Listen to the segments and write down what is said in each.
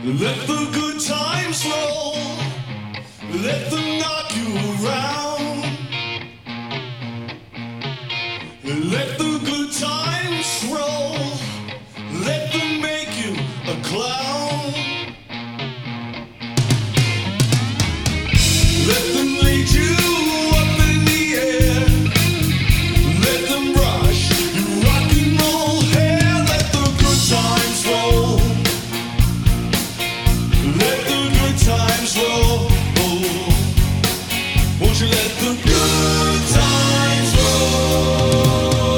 Let the good times roll. Let them knock you around. Let the good times roll. Let them make you a clown. Let them lead you up in the air. Let them brush your rock and roll hair. Let the good times roll. Let the good times roll. Won't you let the good times roll?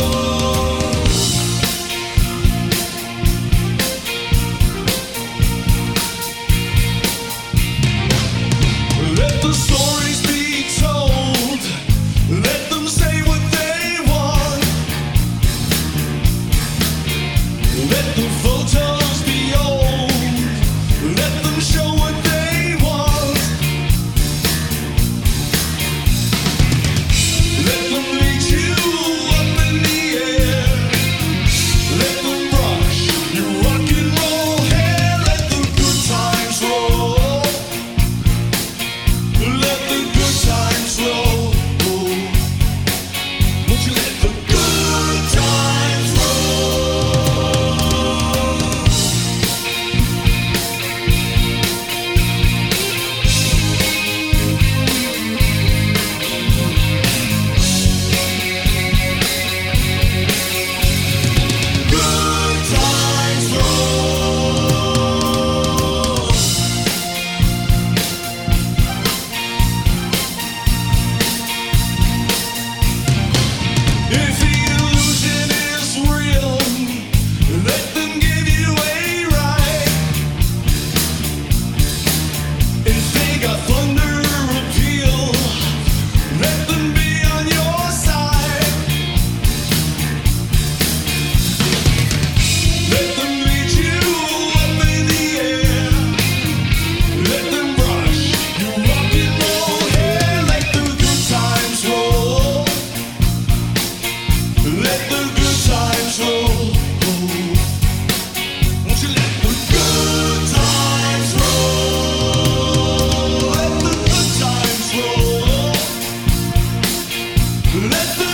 Let the stories be told. Let them say what they want. Let the photos be old. Let them show what they want. Let them lead you up in the air. Let them brush your rock and roll hair. Let the good times roll. Let the good times roll. Won't you let the good times roll? Good times roll. If the illusion is real, let them give you a ride. If they got thunder appeal, let them be on your side. Let them lead you up in the air. Let them brush your rock and roll hair. Let the good times roll. Let the good times roll. Won't you let the good times roll? Let the good times roll. Let the